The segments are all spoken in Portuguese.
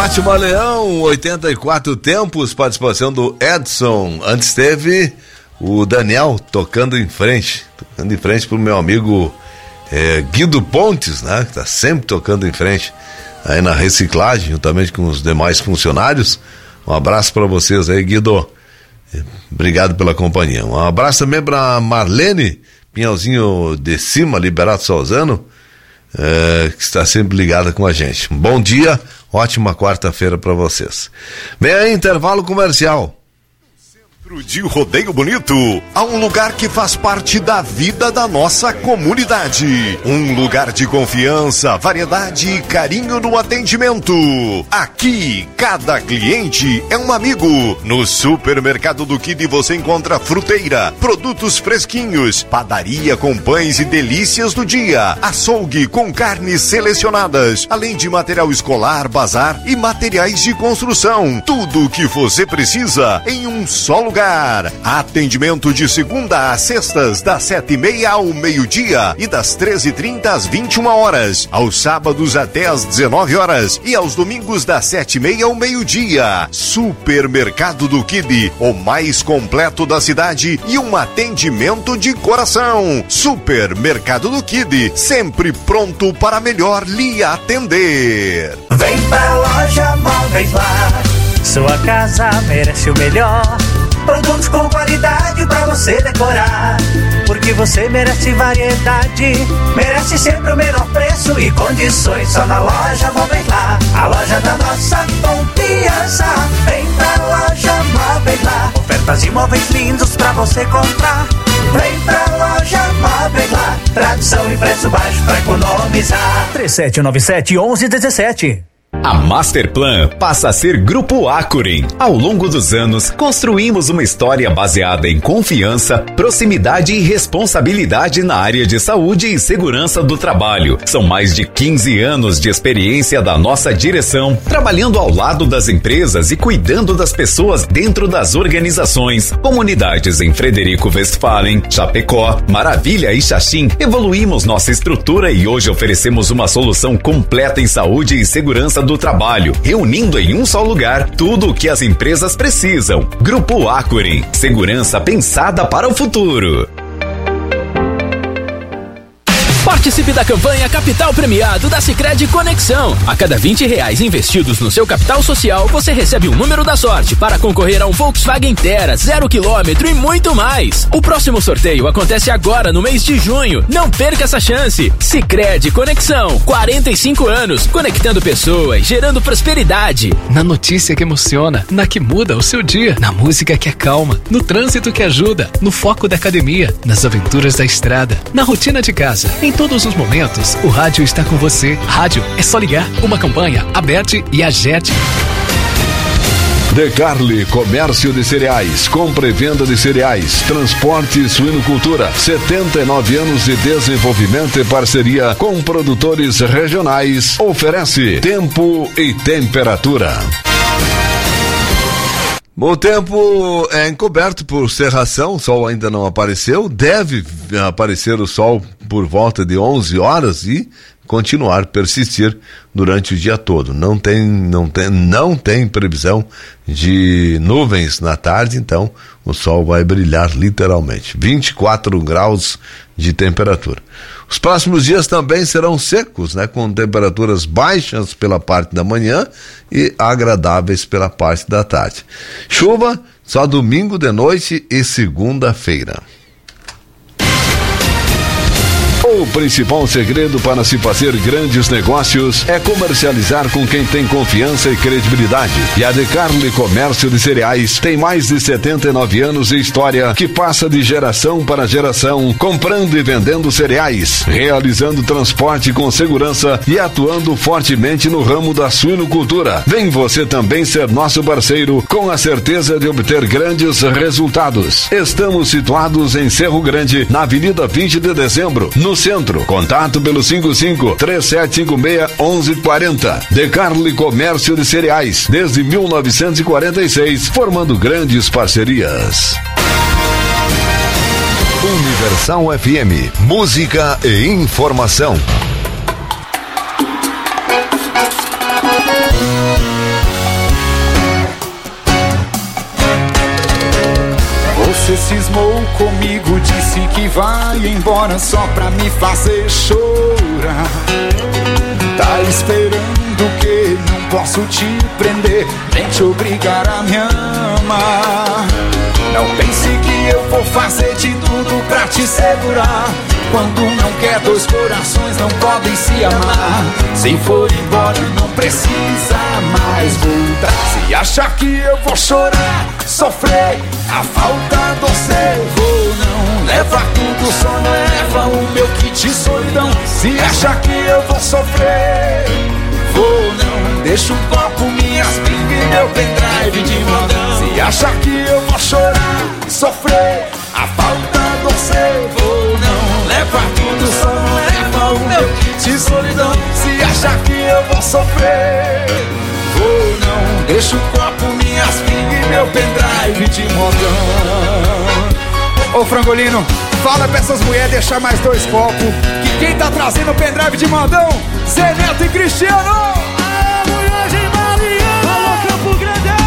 Fátima Leão, 84 tempos, participação do Edson. Antes teve o Daniel tocando em frente pro meu amigo Guido Pontes, né? Que tá sempre tocando em frente aí na reciclagem, juntamente com os demais funcionários. Um abraço para vocês aí, Guido. Obrigado pela companhia. Um abraço também para Marlene Pinhalzinho de Cima, Liberato Salzano, que está sempre ligada com a gente. Um bom dia, ótima quarta-feira para vocês. Vem aí, intervalo comercial. Centro de Rodeio Bonito, há um lugar que faz parte da vida da nossa comunidade. Um lugar de confiança, variedade e carinho no atendimento. Aqui, cada cliente é um amigo. No Supermercado do Kid você encontra fruteira, produtos fresquinhos, padaria com pães e delícias do dia, açougue com carnes selecionadas, além de material escolar, bazar e materiais de construção. Tudo o que você precisa em um só lugar. Atendimento de segunda a sextas, das 7h30 ao meio-dia e das 13h30 às 21 horas. Aos sábados até às 19 horas e aos domingos das 7h30 ao meio-dia. Supermercado do Kid, o mais completo da cidade e um atendimento de coração. Supermercado do Kid, sempre pronto para melhor lhe atender. Vem pra Loja Móveis Lar, sua casa merece o melhor. Produtos com qualidade pra você decorar, porque você merece variedade, merece sempre o menor preço e condições. Só na Loja Móveis Lar, a loja da nossa confiança. Vem pra Loja Móveis Lar, ofertas de móveis lindos pra você comprar. Vem pra Loja Móveis Lar, tradição e preço baixo pra economizar. 3797-1117. A Masterplan passa a ser Grupo Acuren. Ao longo dos anos, construímos uma história baseada em confiança, proximidade e responsabilidade na área de saúde e segurança do trabalho. São mais de 15 anos de experiência da nossa direção, trabalhando ao lado das empresas e cuidando das pessoas dentro das organizações. Comunidades em Frederico Westphalen, Chapecó, Maravilha e Xaxim. Evoluímos nossa estrutura e hoje oferecemos uma solução completa em saúde e segurança do trabalho, reunindo em um só lugar tudo o que as empresas precisam. Grupo Acuren, segurança pensada para o futuro. Participe da campanha Capital Premiado da Sicredi Conexão. A cada R$20 investidos no seu capital social, você recebe um número da sorte para concorrer a um Volkswagen Tera 0 km e muito mais. O próximo sorteio acontece agora no mês de junho. Não perca essa chance. Sicredi Conexão, 45 anos, conectando pessoas, gerando prosperidade. Na notícia que emociona, na que muda o seu dia, na música que acalma, no trânsito que ajuda, no foco da academia, nas aventuras da estrada, na rotina de casa. Em todos os momentos, o rádio está com você. Rádio é só ligar. Uma campanha, Aberte e Agete. Decarli, comércio de cereais, compra e venda de cereais, transporte e suinocultura, 79 anos de desenvolvimento e parceria com produtores regionais, oferece tempo e temperatura. O tempo é encoberto por cerração, o sol ainda não apareceu, deve aparecer o sol por volta de 11 horas e continuar, persistir durante o dia todo. Não tem previsão de nuvens na tarde, então o sol vai brilhar literalmente. 24 graus de temperatura. Os próximos dias também serão secos, né, com temperaturas baixas pela parte da manhã e agradáveis pela parte da tarde. Chuva só domingo de noite e segunda-feira. O principal segredo para se fazer grandes negócios é comercializar com quem tem confiança e credibilidade. E a Decarli Comércio de Cereais tem mais de 79 anos de história que passa de geração para geração, comprando e vendendo cereais, realizando transporte com segurança e atuando fortemente no ramo da suinocultura. Vem você também ser nosso parceiro com a certeza de obter grandes resultados. Estamos situados em Cerro Grande, na Avenida 20 de Dezembro, no centro. Contato pelo 55-3756-1140. Decarli Comércio de Cereais, desde 1946, formando grandes parcerias. Universal FM, música e informação. Você cismou comigo, disse que vai embora só pra me fazer chorar. Tá esperando que não posso te prender, nem te obrigar a me amar. Não pense que eu vou fazer de tudo pra te segurar. Quando não quer, dois corações não podem se amar. Se for embora, não precisa mais voltar. Se achar que eu vou chorar, sofrer a falta do seu, vou não. Leva tudo, só não leva o meu kit solidão. Se achar que eu vou sofrer, vou não. Deixa um copo, minhas pingas e meu pendrive de modão. Se achar que eu vou chorar, sofrer a falta do seu, vou não. Leva tudo, só não leva o meu kit solidão. Se achar que eu vou sofrer, vou não. Deixa o copo, minhas pingas e meu pendrive de modão. Ô Frangolino, fala pra essas mulheres deixar mais 2 copos, que quem tá trazendo o pendrive de modão, Zé Neto e Cristiano. Mulher de Mariana, alô Campo Grande.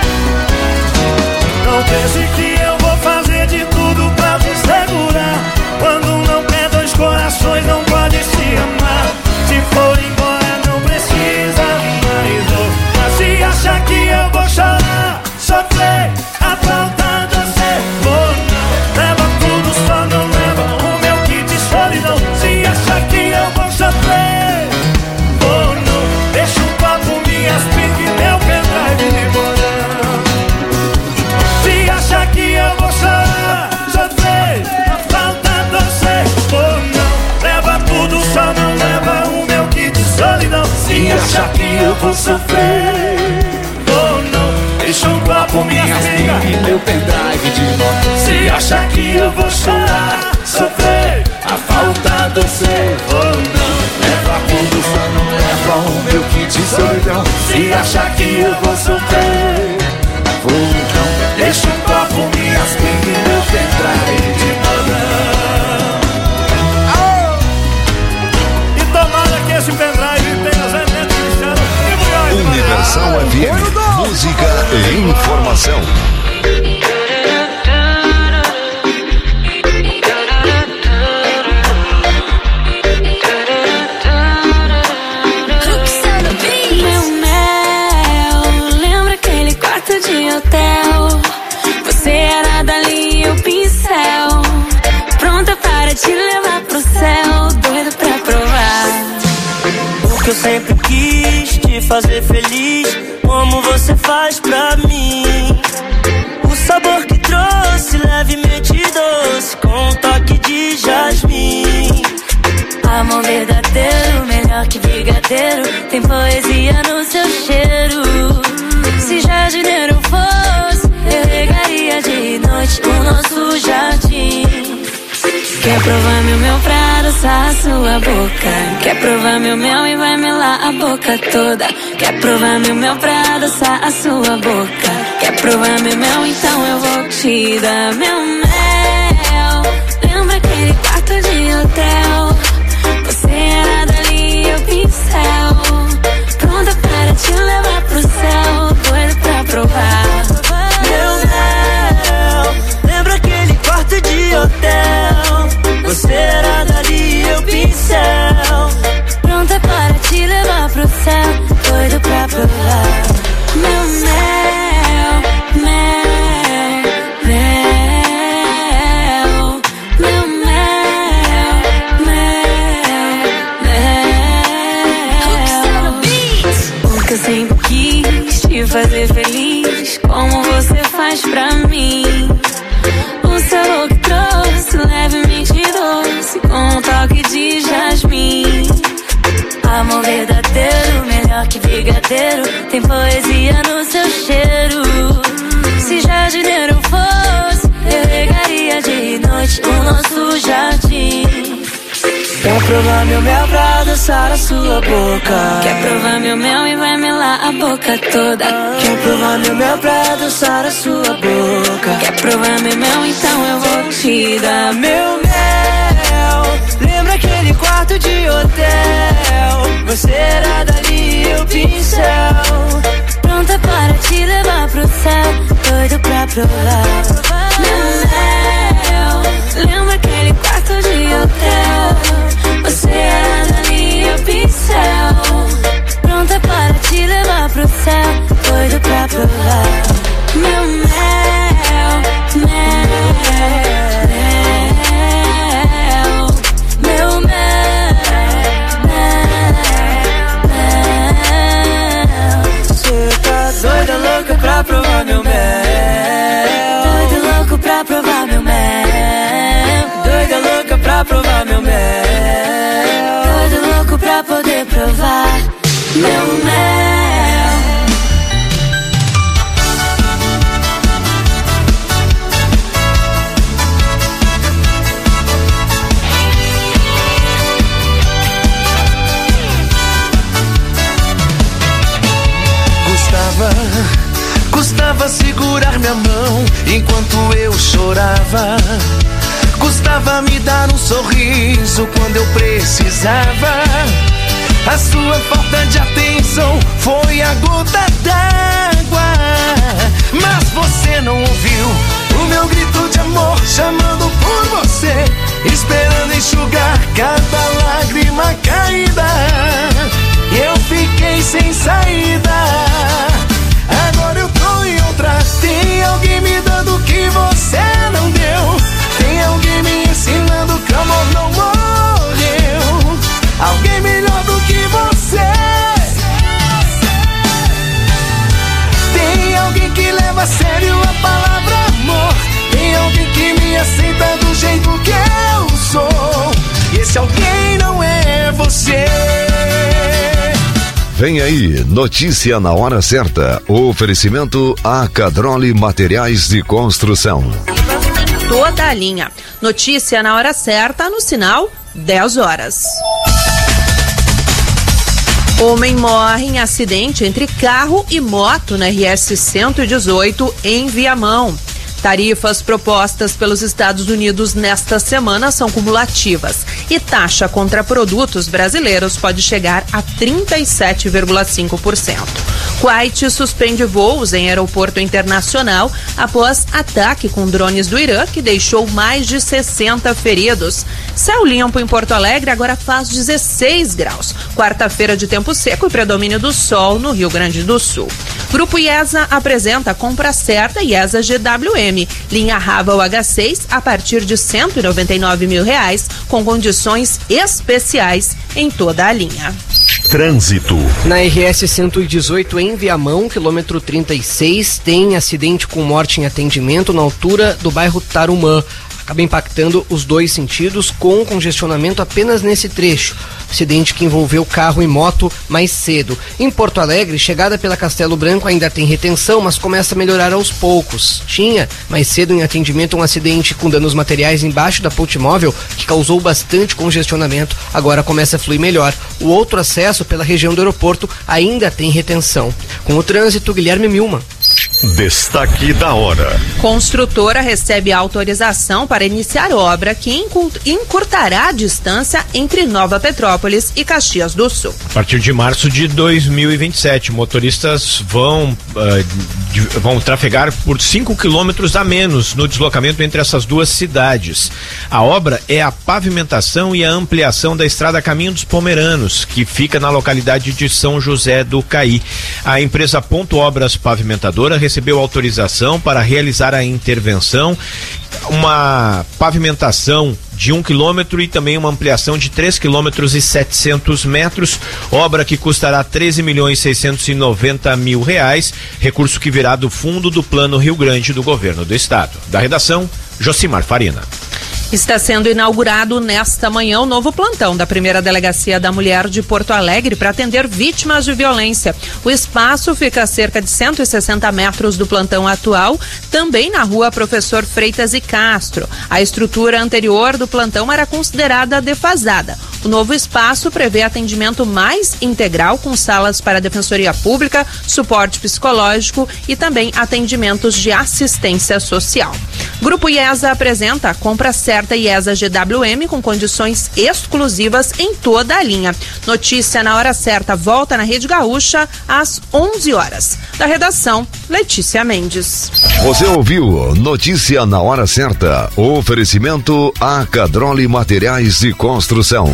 Não pense que eu vou fazer de tudo pra te segurar. Quando não quer, dois corações não podem se amar. Se for embora, não precisa mais voltar. Se achar que eu vou chorar, sofrer a falta do seu, vou não. Leva tudo, só não leva o meu kit solidão. Se achar que eu vou sofrer, vou não. Deixa um copo, minhas pingas e meu pendrive de modão. Se achar que eu vou chorar, sofrer a falta do seu, vou não. Leva tudo, só não leva o meu kit solidão. Se achar que eu vou sofrer, vou não. Deixa um copo, minhas pingas e meu pendrive de modão. Se achar que eu vou chorar, sofrer a falta do seu, vou não. Leva tudo, só não leva o meu kit solidão. Se achar que eu vou sofrer, vou não. Deixa um copo, minhas pingas e meu pendrive de modão. E tomara que esse pendrive tenha Zé Neto e Cristiano. Universal FM, música e informação. Meu mel, lembra aquele quarto de hotel? Você era dali e o pincel, pronta para te levar pro céu, doido pra provar. Porque eu sempre quis te fazer feliz, como você faz pra mim. O sabor que trouxe, levemente doce, com um toque de jasmim. Amor verdadeiro, melhor que brigadeiro, tem poesia no seu cheiro. Se jardineiro fosse, eu regaria de noite o nosso jardim. Quer provar meu mel pra adoçar a sua boca? Quer provar meu mel e vai melar a boca toda? Quer provar meu mel pra adoçar a sua boca? Quer provar meu mel? Então eu vou te dar meu mel. Lembra aquele quarto de hotel? Você era dali e eu pincel, pronta para te levar pro céu, doido pra provar. Meu mel, lembra aquele quarto de hotel? Você era dali e eu pincel, pronta para te levar pro céu, doido pra provar. Meu mel, mel, mel. Meu mel, mel, mel. Porque eu sempre quis te fazer feliz, como você faz pra mim. O sabor que trouxe, levemente doce, com um toque de jasmim. Amor verdadeiro, melhor que brigadeiro, tem poesia no seu cheiro. Se jardineiro fosse, eu regaria de noite o nosso jardim. quer provar meu mel pra adoçar a sua boca? Quer provar meu mel e vai melar a boca toda? Quer provar meu mel pra adoçar a sua boca? Quer provar meu mel? Então eu vou te dar meu mel. Lembra aquele quarto de hotel? Você era dali e o pincel, pronta para te te levar pro céu, doido pra provar. Meu mel, lembra aquele quarto de hotel? Você era na linha pincel, pronta para te levar pro céu, doido pra provar. Meu mel, mel, meu mel, mel. Cê tá doida, louca pra provar meu mel. Doida, louco pra provar meu mel. Doida, louca pra provar meu mel. Doida, louco pra poder provar meu mel. Custava segurar minha mão enquanto eu chorava. Custava me dar um sorriso quando eu precisava. A sua falta de atenção foi a gota d'água. Mas você não ouviu o meu grito de amor chamando por você, esperando enxugar cada lágrima caída. Eu fiquei sem saída. Agora eu tô em outra. Tem alguém me dando o que você não deu. Tem alguém me ensinando que o amor não morreu. Alguém melhor do que você. Tem alguém que leva a sério a palavra amor. Tem alguém que me aceita do jeito que eu sou. E esse alguém não é você. Vem aí, notícia na hora certa. Oferecimento a Cadroli Materiais de Construção. Toda a linha. Notícia na hora certa, no sinal 10 horas. Homem morre em acidente entre carro e moto na RS 118 em Viamão. Tarifas propostas pelos Estados Unidos nesta semana são cumulativas e taxa contra produtos brasileiros pode chegar a 37,5%. Kuwait suspende voos em aeroporto internacional após ataque com drones do Irã que deixou mais de 60 feridos. Céu limpo em Porto Alegre agora faz 16 graus. Quarta-feira de tempo seco e predomínio do sol no Rio Grande do Sul. Grupo IESA apresenta a compra certa IESA GWM. Linha Raval H6 a partir de R$199 mil, com condições especiais em toda a linha. Trânsito. Na RS 118 em Viamão, quilômetro 36, tem acidente com morte em atendimento na altura do bairro Tarumã. Acaba impactando os dois sentidos com congestionamento apenas nesse trecho. Acidente que envolveu carro e moto mais cedo. Em Porto Alegre, chegada pela Castelo Branco ainda tem retenção, mas começa a melhorar aos poucos. Tinha mais cedo em atendimento um acidente com danos materiais embaixo da ponte móvel que causou bastante congestionamento. Agora começa a fluir melhor. O outro acesso pela região do aeroporto ainda tem retenção. Com o trânsito, Guilherme Milman. Destaque da hora. Construtora recebe autorização para iniciar obra que encurtará a distância entre Nova Petrópolis e Caxias do Sul. A partir de março de 2027, motoristas vão trafegar por 5 quilômetros a menos no deslocamento entre essas duas cidades. A obra é a pavimentação e a ampliação da estrada Caminho dos Pomeranos, que fica na localidade de São José do Caí. A empresa Ponto Obras Pavimentadora recebeu autorização para realizar a intervenção, uma pavimentação de 1 quilômetro e também uma ampliação de 3 quilômetros e 700 metros, obra que custará R$13.690.000, recurso que virá do Fundo do Plano Rio Grande do Governo do Estado. Da redação, Josimar Farina. Está sendo inaugurado nesta manhã o novo plantão da primeira Delegacia da Mulher de Porto Alegre para atender vítimas de violência. O espaço fica a cerca de 160 metros do plantão atual, também na rua Professor Freitas e Castro. A estrutura anterior do plantão era considerada defasada. O novo espaço prevê atendimento mais integral, com salas para defensoria pública, suporte psicológico e também atendimentos de assistência social. Grupo IESA apresenta a compra certa IESA GWM com condições exclusivas em toda a linha. Notícia na hora certa volta na Rede Gaúcha às 11 horas. Da redação, Letícia Mendes. Você ouviu Notícia na Hora Certa. Oferecimento Acadrole Materiais de Construção.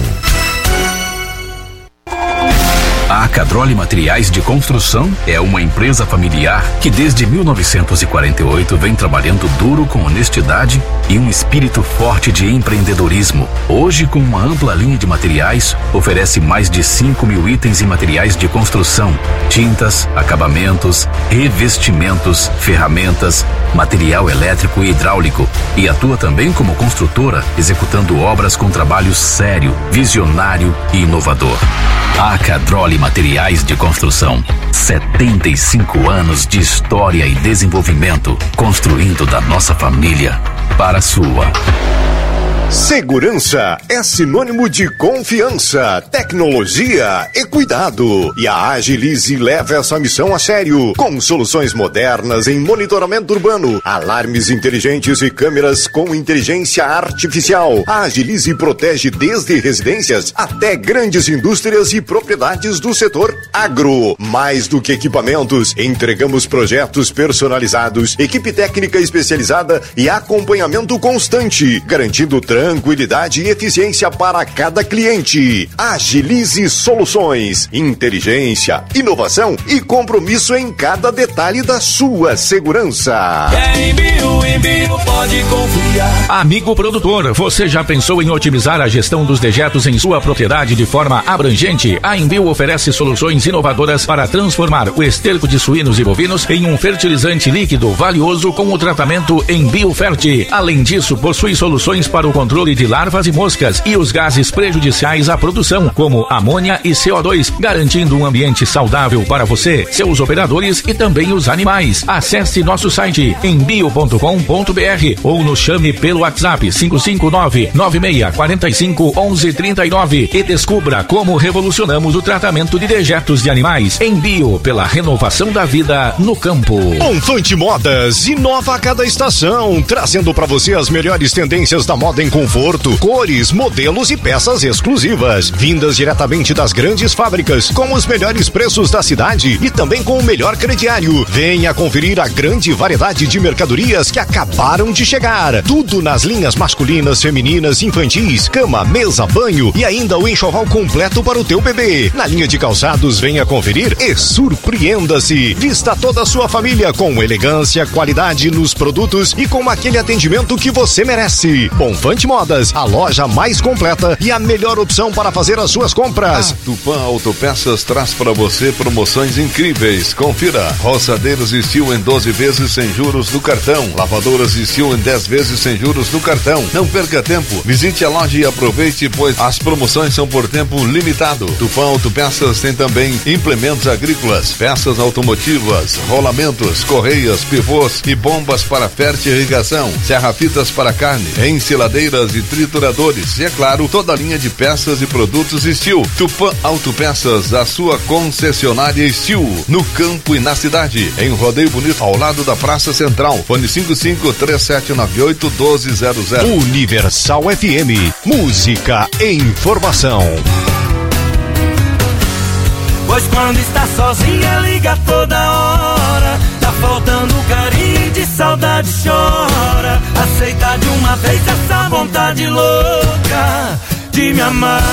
A Acadrole Materiais de Construção é uma empresa familiar que desde 1948 vem trabalhando duro com honestidade e um espírito forte de empreendedorismo. Hoje, com uma ampla linha de materiais, oferece mais de 5.000 itens e materiais de construção, tintas, acabamentos, revestimentos, ferramentas, material elétrico e hidráulico, e atua também como construtora, executando obras com trabalho sério, visionário e inovador. A Acadrole Materiais de Construção. 75 anos de história e desenvolvimento, construindo da nossa família para a sua. Segurança é sinônimo de confiança, tecnologia e cuidado. E a Agilize leva essa missão a sério, com soluções modernas em monitoramento urbano, alarmes inteligentes e câmeras com inteligência artificial. A Agilize protege desde residências até grandes indústrias e propriedades do setor agro. Mais do que equipamentos, entregamos projetos personalizados, equipe técnica especializada e acompanhamento constante, garantindo tranquilidade e eficiência para cada cliente. Agilize Soluções, inteligência, inovação e compromisso em cada detalhe da sua segurança. Envio pode confiar. Amigo produtor, você já pensou em otimizar a gestão dos dejetos em sua propriedade de forma abrangente? A Envio oferece soluções inovadoras para transformar o esterco de suínos e bovinos em um fertilizante líquido valioso com o tratamento Enbiofert. Além disso, possui soluções para o controle de larvas e moscas e os gases prejudiciais à produção, como amônia e CO2, garantindo um ambiente saudável para você, seus operadores e também os animais. Acesse nosso site enbio.com.br ou nos chame pelo WhatsApp 559-9645-1139 e descubra como revolucionamos o tratamento de dejetos de animais. Envio, pela renovação da vida no campo. Bonfante Modas inova a cada estação, trazendo para você as melhores tendências da moda em conforto, cores, modelos e peças exclusivas, vindas diretamente das grandes fábricas, com os melhores preços da cidade e também com o melhor crediário. Venha conferir a grande variedade de mercadorias que acabaram de chegar. Tudo nas linhas masculinas, femininas, infantis, cama, mesa, banho e ainda o enxoval completo para o teu bebê. Na linha de calçados, venha conferir e surpreenda-se. Vista toda a sua família com elegância, qualidade nos produtos e com aquele atendimento que você merece. Bonfante Modas, a loja mais completa e a melhor opção para fazer as suas compras. A Tupã Autopeças traz para você promoções incríveis. Confira: roçadeiros Steel em 12 vezes sem juros no cartão, lavadoras Steel em 10 vezes sem juros no cartão. Não perca tempo, visite a loja e aproveite, pois as promoções são por tempo limitado. Tupã Autopeças tem também implementos agrícolas, peças automotivas, rolamentos, correias, pivôs e bombas para fertirrigação, serra-fitas para carne, ensiladeiras e trituradores e, é claro, toda a linha de peças e produtos Steel. Tupã Autopeças, a sua concessionária Steel, no campo e na cidade, em Rodeio Bonito, ao lado da Praça Central. Fone 55-3798-1200. Universal FM, música e informação. Pois quando está sozinha liga toda hora, tá faltando carinho, de saudade chora. Aceita de uma vez essa vontade louca de me amar.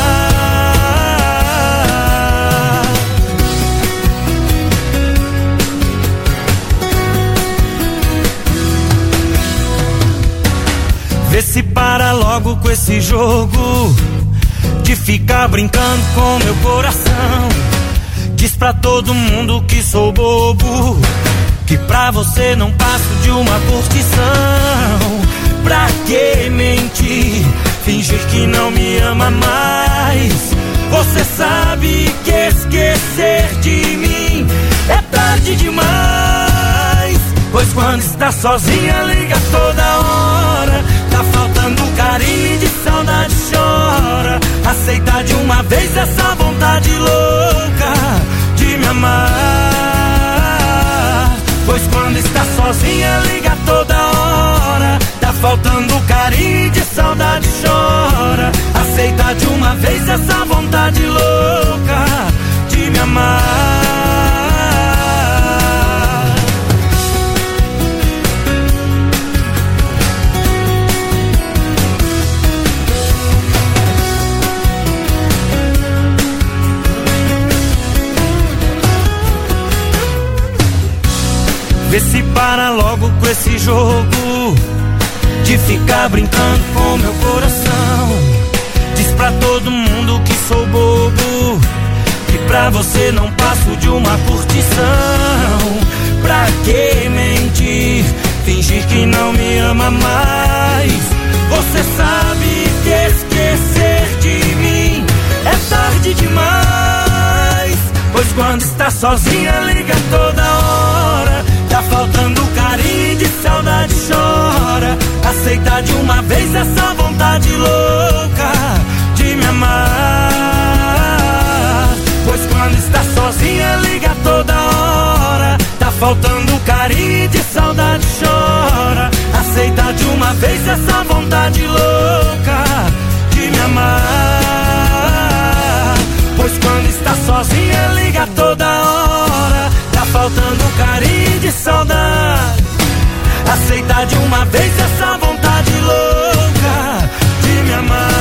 Vê se para logo com esse jogo de ficar brincando com meu coração. Diz pra todo mundo que sou bobo, que pra você não passo de uma curtição. Pra que mentir, fingir que não me ama mais? Você sabe que esquecer de mim é tarde demais. Pois quando está sozinha liga toda hora, tá faltando carinho e de saudade chora. Aceita de uma vez essa vontade louca de me amar. Pois quando está sozinha liga toda hora, tá faltando carinho e de saudade chora. Aceita de uma vez essa vontade louca de me amar. para logo com esse jogo de ficar brincando com meu coração. Diz pra todo mundo que sou bobo, que pra você não passo de uma curtição. Pra que mentir, fingir que não me ama mais? Você sabe que esquecer de mim é tarde demais. Pois quando está sozinha liga toda hora, tá faltando carinho e de saudade chora. Aceita de uma vez essa vontade louca de me amar. Pois quando está sozinha liga toda hora, tá faltando carinho e de saudade chora. Aceita de uma vez essa vontade louca de me amar. Pois quando está sozinha liga toda hora, tá faltando carinho de saudade. Aceita de uma vez essa vontade louca de me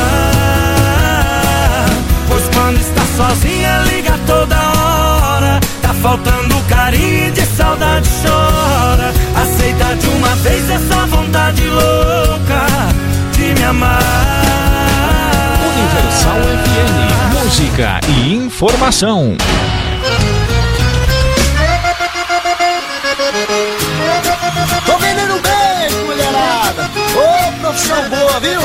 amar. Pois quando está sozinha liga toda hora, tá faltando carinho de saudade chora. Aceita de uma vez essa vontade louca de me amar. Universal FM, música e informação. Tô vendendo um beijo, mulherada. Ô, profissão boa, viu?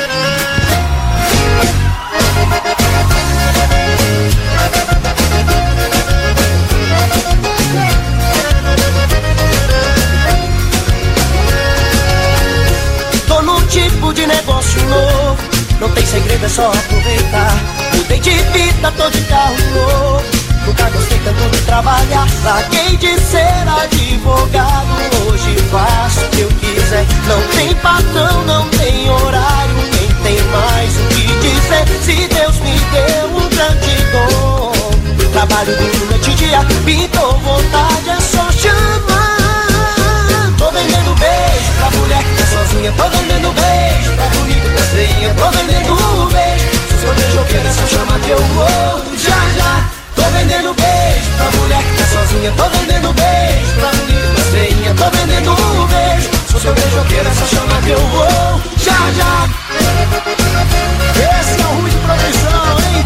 Tô num tipo de negócio novo, não tem segredo, é só aproveitar. Mudei de vida, tô de carro novo, nunca gostei tanto de trabalhar. Larguei de ser advogado, hoje faço o que eu quiser. Não tem patrão, não tem horário, nem tem mais o que dizer. Se Deus me deu um grande dom, trabalho duro noite e dia, pintou vontade, é só chamar. Tô vendendo beijo pra mulher que tá sozinha, tô vendendo beijo pra bonito, pra feinha, tô vendendo beijo. Se eu beijoqueira, é só chamar que eu vou já já. Tô vendendo beijo pra mulher que tá sozinha, tô vendendo beijo pra bonito, pra feinha, tô vendendo beijo. Se eu beijoqueira, é só chamar que eu vou já já. Esse é o Rui de Proteção, hein?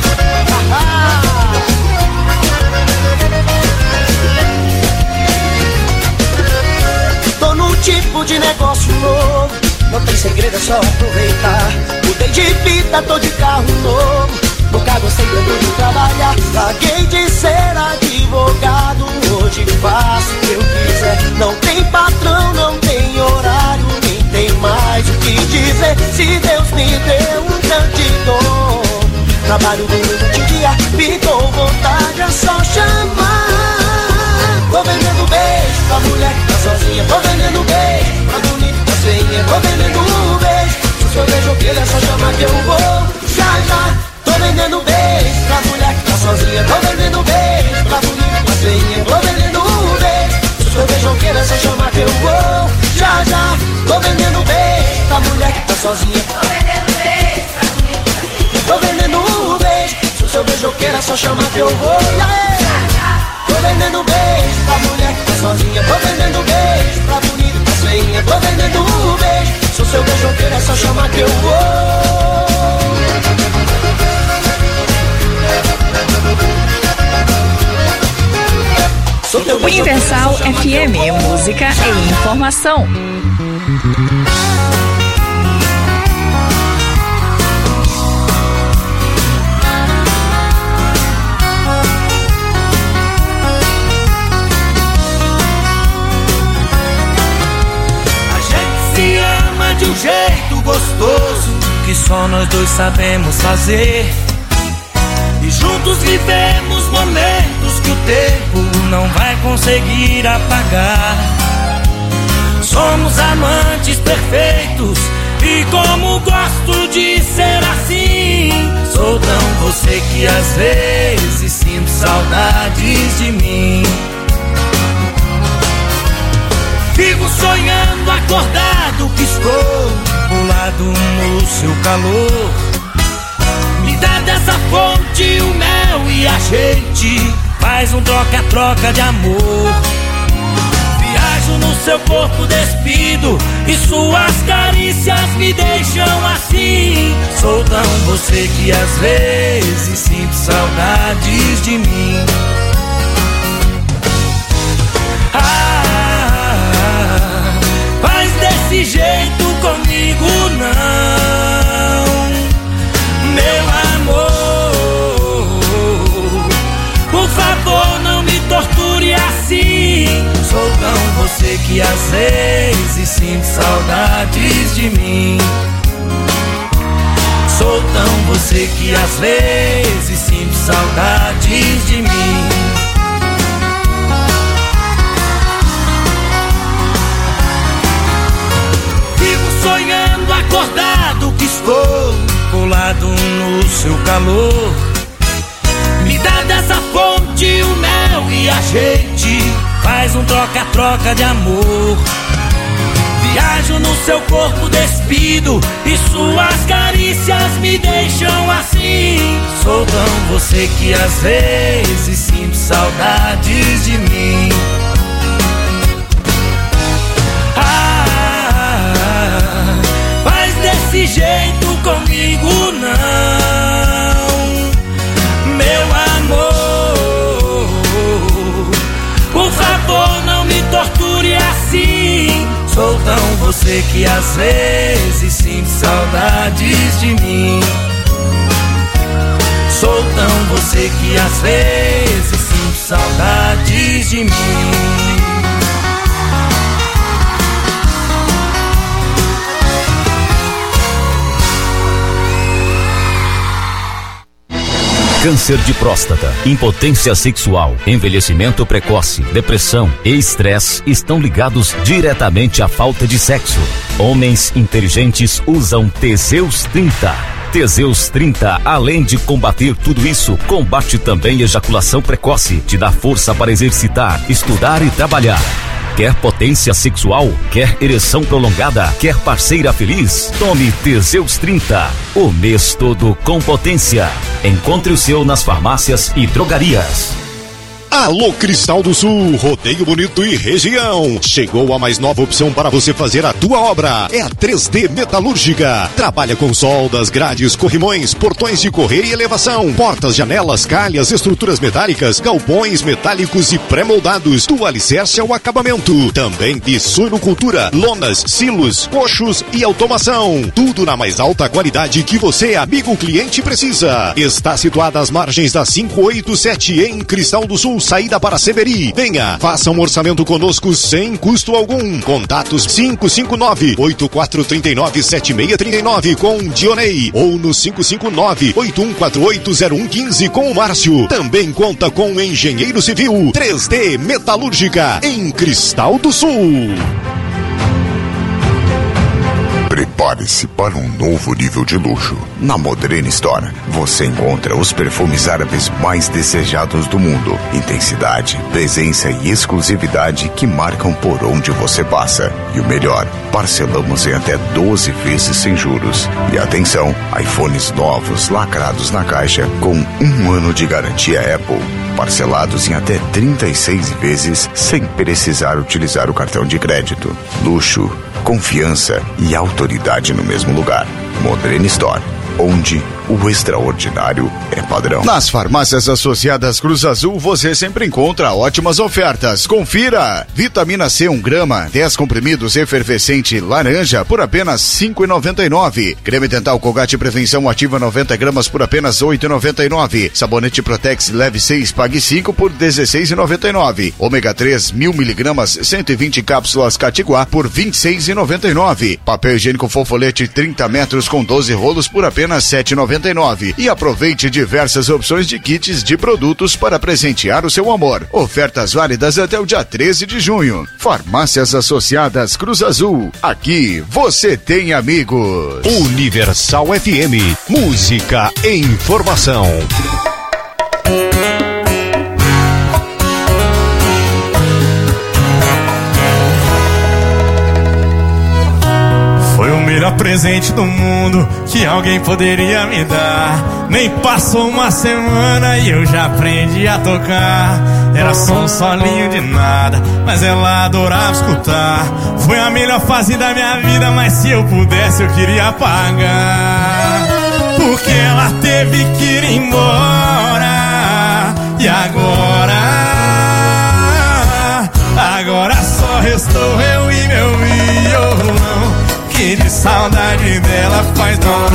Tô num tipo de negócio novo, não tem segredo, é só aproveitar. Mudei de vida, tô de carro novo, nunca gostei tanto de trabalhar. Larguei de ser advogado, hoje faço o que eu quiser. Não tem patrão, não tem horário, nem tem mais o que dizer. Se Deus me deu um grande dom, trabalho duro noite e dia, pintou vontade, é só chamar. Tô vendendo beijo pra mulher que tá sozinha, tô vendendo beijo pra bonito, pra feinha, tô vendendo beijo. Se eu beijoqueira, é só chamar que eu vou já já. Tô vendendo beijo pra mulher que tá sozinha, tô vendendo beijo pra bonito, pra feinha, tô vendendo beijo. Se eu beijoqueira, é só chamar que eu vou já já. Tô vendendo beijo pra mulher que tá sozinha, tô vendendo beijo pra bonito, tô vendendo beijo. Se eu beijoqueira, é só chamar que eu vou já já. Tô vendendo beijo pra mulher que tá sozinha, tô vendendo beijo pra bonito, pra feinha, tô vendendo beijo. Se o seu beijoqueira, é só chamar que eu vou. Universal FM, música e informação. A gente se ama de um jeito gostoso que só nós dois sabemos fazer. E juntos vivemos momentos que o tempo não vai conseguir apagar. Somos amantes perfeitos e como gosto de ser assim. Sou tão você que às vezes sinto saudades de mim. Vivo sonhando acordado que estou colado no seu calor. Me dá dessa fonte o mel e a gente faz um troca-troca de amor. Viaja Viajo no seu corpo despido e suas carícias me deixam assim. Sou tão você que às vezes sinto saudades de mim. Faz desse jeito comigo não, meu amor. Por favor, não me torture assim. Sou tão você que às vezes sinto saudades de mim. Sou tão você que às vezes sinto saudades de mim. Sonhando acordado que estou colado no seu calor. Me dá dessa fonte o mel e a gente faz um troca-troca de amor. Viajo no seu corpo despido e suas carícias me deixam assim. Sou tão você que às vezes sinto saudades de mim. Desse jeito comigo não, meu amor. Por favor, não me torture assim. Sou tão você que às vezes sinto saudades de mim. Sou tão você que às vezes sinto saudades de mim. Câncer de próstata, impotência sexual, envelhecimento precoce, depressão e estresse estão ligados diretamente à falta de sexo. Homens inteligentes usam Teseus 30. Teseus 30, além de combater tudo isso, combate também ejaculação precoce, te dá força para exercitar, estudar e trabalhar. Quer potência sexual? Quer ereção prolongada? Quer parceira feliz? Tome Teseus 30. O mês todo com potência. Encontre o seu nas farmácias e drogarias. Alô Cristal do Sul, Rodeio Bonito e região. Chegou a mais nova opção para você fazer a tua obra. É a 3D Metalúrgica. Trabalha com soldas, grades, corrimões, portões de correr e elevação, portas, janelas, calhas, estruturas metálicas, galpões metálicos e pré-moldados, do alicerce ao acabamento. Também de suinocultura, lonas, silos, coxos e automação. Tudo na mais alta qualidade que você, amigo cliente, precisa. Está situada às margens da 587 em Cristal do Sul, saída para Severi. Venha, faça um orçamento conosco sem custo algum. Contatos 559-8439-7639 com Dionei ou no 559-8148-0115 com o Márcio. Também conta com o engenheiro civil. 3D Metalúrgica em Cristal do Sul. Prepare-se para um novo nível de luxo. Na Modern Store, você encontra os perfumes árabes mais desejados do mundo. Intensidade, presença e exclusividade que marcam por onde você passa. E o melhor, parcelamos em até 12 vezes sem juros. E atenção, iPhones novos lacrados na caixa com 1 ano de garantia Apple. Parcelados em até 36 vezes sem precisar utilizar o cartão de crédito. Luxo, confiança e autoridade no mesmo lugar. Modern Store, onde o extraordinário é padrão. Nas farmácias associadas Cruz Azul, você sempre encontra ótimas ofertas. Confira! Vitamina C 1 grama, 10 comprimidos efervescente laranja por apenas R$ 5,99. Creme dental Colgate Prevenção Ativa 90 gramas por apenas R$ 8,99. Sabonete Protex Leve 6 pague 5 por R$ 16,99. Ômega 3 1000 miligramas 120 cápsulas Catiguá por R$ 26,99. Papel higiênico Fofolete 30 metros com 12 rolos por apenas R$ 7,99. E aproveite diversas opções de kits de produtos para presentear o seu amor. Ofertas válidas até o dia 13 de junho. Farmácias Associadas Cruz Azul. Aqui você tem amigos. Universal FM. Música e informação. Foi um milagre melhor presente do mundo que alguém poderia me dar. Nem passou uma semana e eu já aprendi a tocar. Era só um solinho de nada, mas ela adorava escutar. Foi a melhor fase da minha vida, mas se eu pudesse eu queria apagar. Porque ela teve que ir embora. E agora só restou eu e meu violão, que de saudade dela faz dão.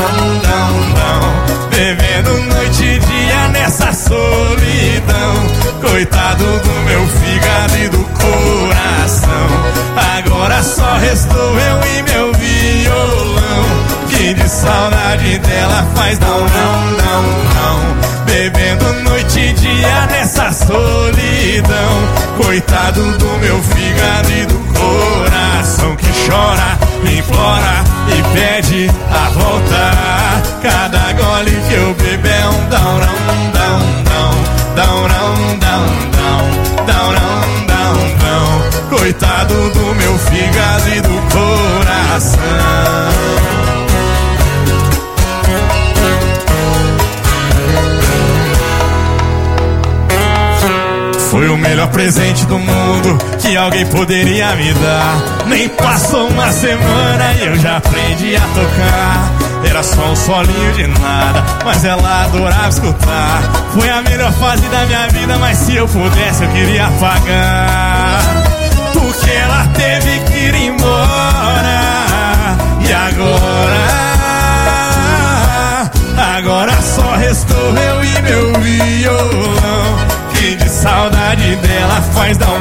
Bebendo noite e dia nessa solidão. Coitado do meu fígado e do coração. Agora só restou eu e meu violão, que de saudade dela faz dão. Bebendo noite e dia nessa solidão. Coitado do meu fígado e do coração, que chora, implora e pede a voltar. Cada gole que eu bebo é um down. Coitado do meu fígado e do coração. Foi o melhor presente do mundo que alguém poderia me dar. Nem passou uma semana e eu já aprendi a tocar. Era só um solinho de nada, mas ela adorava escutar. Foi a melhor fase da minha vida, mas se eu pudesse eu queria apagar. Porque ela teve que ir embora. E agora só restou eu e meu violão, que de saudade dela faz dão.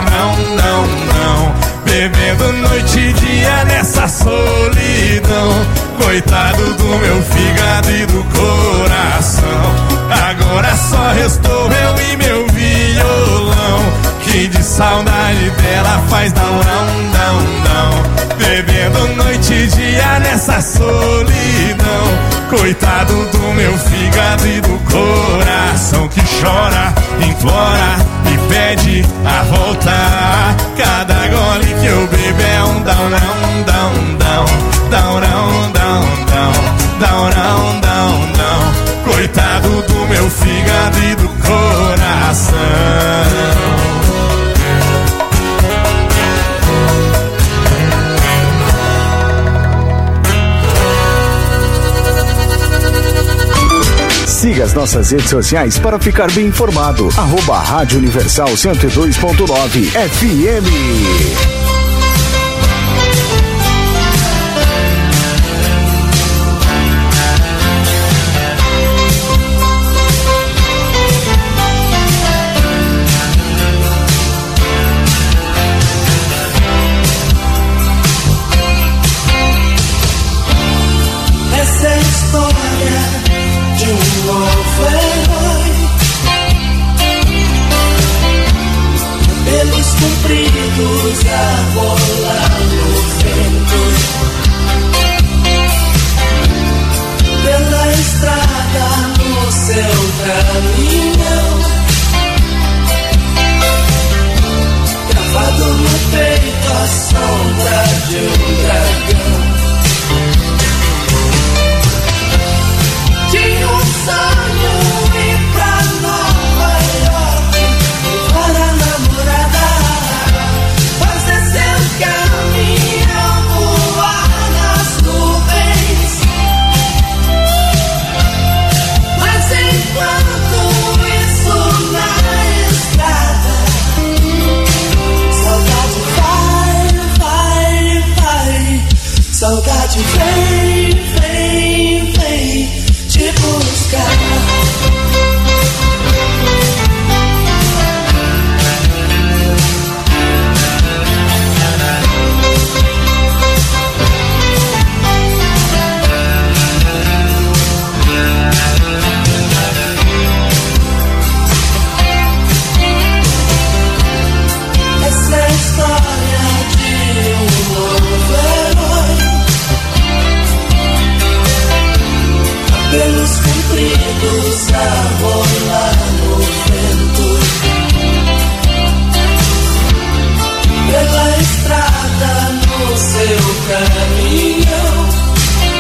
Bebendo noite e dia nessa solidão. Coitado do meu fígado e do coração. Agora só restou eu e meu violão, que de saudade dela faz dão. Bebendo noite e dia nessa solidão. Coitado do meu fígado e do coração, que chora, implora e pede a voltar. Cada gole que eu bebo é um down. Coitado do meu fígado e do coração. Siga as nossas redes sociais para ficar bem informado. @Rádio Universal 102.9 FM. Pela estrada no seu caminho,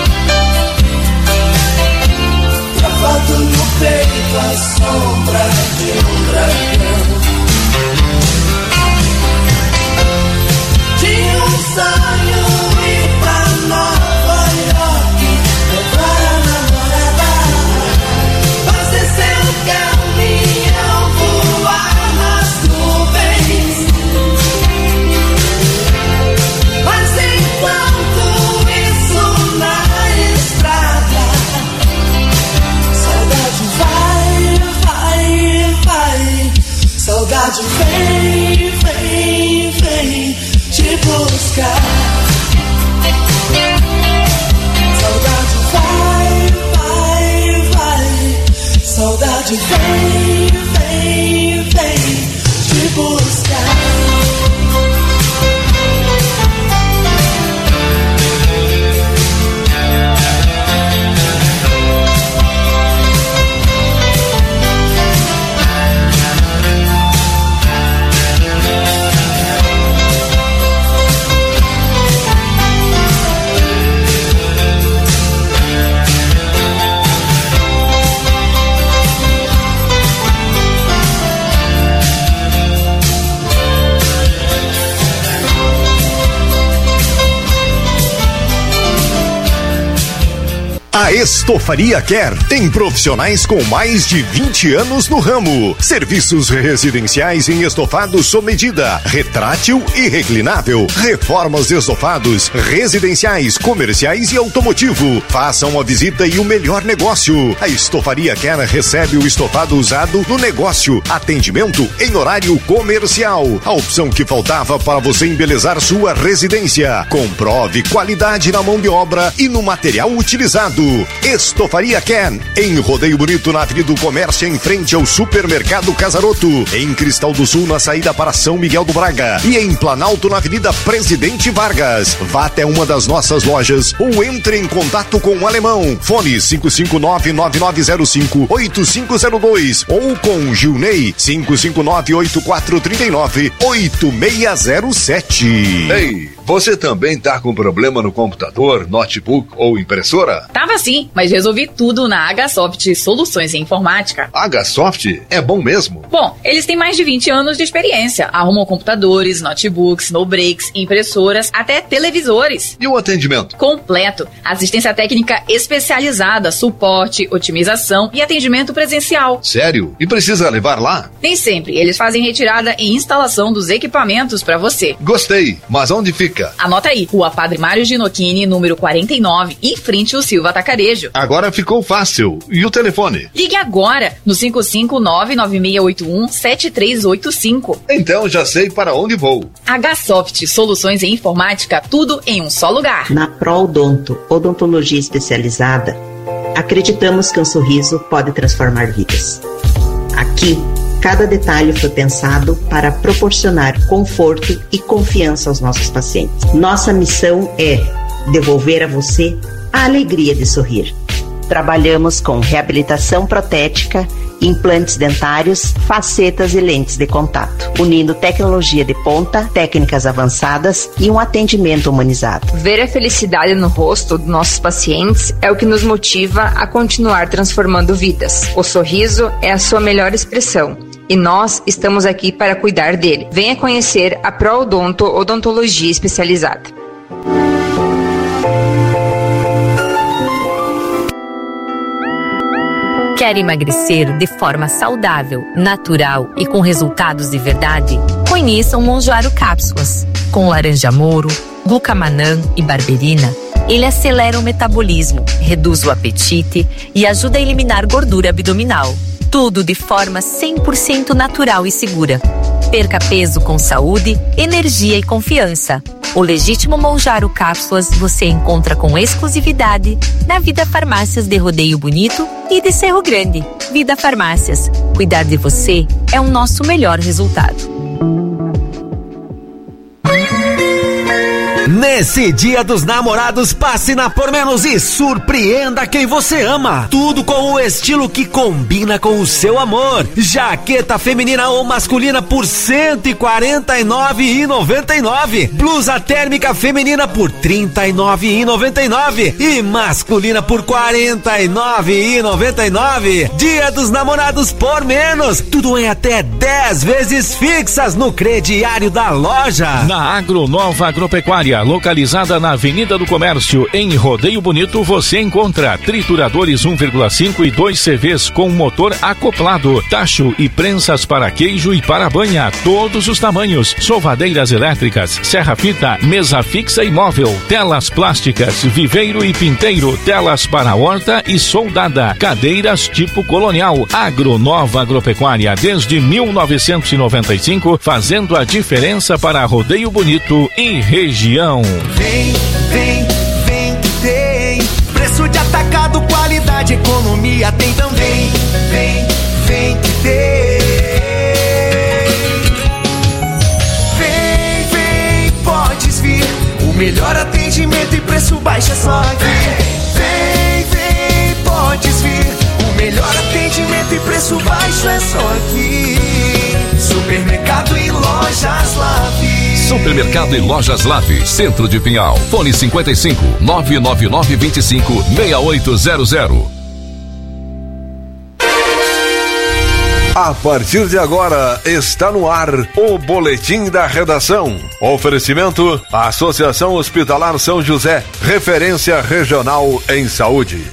vontade vem, vem, vem te buscar. A Estofaria Quer tem profissionais com mais de 20 anos no ramo. Serviços residenciais em estofados sob medida, retrátil e reclinável. Reformas de estofados residenciais, comerciais e automotivo. Façam uma visita e o melhor negócio. A Estofaria Quer recebe o estofado usado no negócio. Atendimento em horário comercial. A opção que faltava para você embelezar sua residência. Comprove qualidade na mão de obra e no material utilizado. Estofaria Ken, em Rodeio Bonito, na Avenida do Comércio, em frente ao Supermercado Casaroto, em Cristal do Sul, na saída para São Miguel do Braga, e em Planalto, na Avenida Presidente Vargas. Vá até uma das nossas lojas ou entre em contato com o Alemão. Fone 559-9905-8502 ou com Gilney 559-8439-8607. Ei, você também tá com problema no computador, notebook ou impressora? Tava sim, mas resolvi tudo na HSoft Soluções em Informática. HSoft é bom mesmo? Bom, eles têm mais de 20 anos de experiência. Arrumam computadores, notebooks, no-breaks, impressoras, até televisores. E o atendimento? Completo. Assistência técnica especializada, suporte, otimização e atendimento presencial. Sério? E precisa levar lá? Nem sempre. Eles fazem retirada e instalação dos equipamentos para você. Gostei. Mas onde fica? Anota aí. Rua Padre Mário Ginocchini, número 49, em frente ao Silva Atacarejo. Agora ficou fácil. E o telefone? Ligue agora no 559-9681-7385. Então já sei para onde vou. HSoft Soluções em Informática, tudo em um só lugar. Na ProOdonto, odontologia especializada, acreditamos que um sorriso pode transformar vidas. Aqui, cada detalhe foi pensado para proporcionar conforto e confiança aos nossos pacientes. Nossa missão é devolver a você a alegria de sorrir. Trabalhamos com reabilitação protética, implantes dentários, facetas e lentes de contato, unindo tecnologia de ponta, técnicas avançadas e um atendimento humanizado. Ver a felicidade no rosto dos nossos pacientes é o que nos motiva a continuar transformando vidas. O sorriso é a sua melhor expressão. E nós estamos aqui para cuidar dele. Venha conhecer a ProOdonto Odontologia Especializada. Quer emagrecer de forma saudável, natural e com resultados de verdade? Conheça o Monjaro Cápsulas. Com laranja-moro, glucamanã e barberina, ele acelera o metabolismo, reduz o apetite e ajuda a eliminar gordura abdominal. Tudo de forma 100% natural e segura. Perca peso com saúde, energia e confiança. O legítimo Monjaro Cápsulas você encontra com exclusividade na Vida Farmácias de Rodeio Bonito e de Cerro Grande. Vida Farmácias. Cuidar de você é o nosso melhor resultado. Nesse Dia dos Namorados, passe na Por Menos e surpreenda quem você ama. Tudo com o estilo que combina com o seu amor. Jaqueta feminina ou masculina por R$ 149,99. Blusa térmica feminina por R$ 39,99 e masculina por R$ 49,99. Dia dos Namorados Por Menos. Tudo em até 10 vezes fixas no crediário da loja. Na Agronova Agropecuária, localizada na Avenida do Comércio, em Rodeio Bonito, você encontra trituradores 1,5 e 2 CVs com motor acoplado, tacho e prensas para queijo e para banha, todos os tamanhos, sovadeiras elétricas, serra-fita, mesa fixa e móvel, telas plásticas, viveiro e pinteiro, telas para horta e soldada, cadeiras tipo colonial. Agronova Agropecuária, desde 1995, fazendo a diferença para Rodeio Bonito e região. Vem, vem, vem que tem preço de atacado, qualidade, economia tem também. Vem, baixo é só aqui. Vem, podes vir. O melhor atendimento e preço baixo é só aqui. Supermercado e Lojas Lave. Supermercado e Lojas Lave, Centro de Pinhal. Fone 55 999 25 6800. A partir de agora, está no ar o Boletim da Redação. Oferecimento: Associação Hospitalar São José, referência regional em saúde.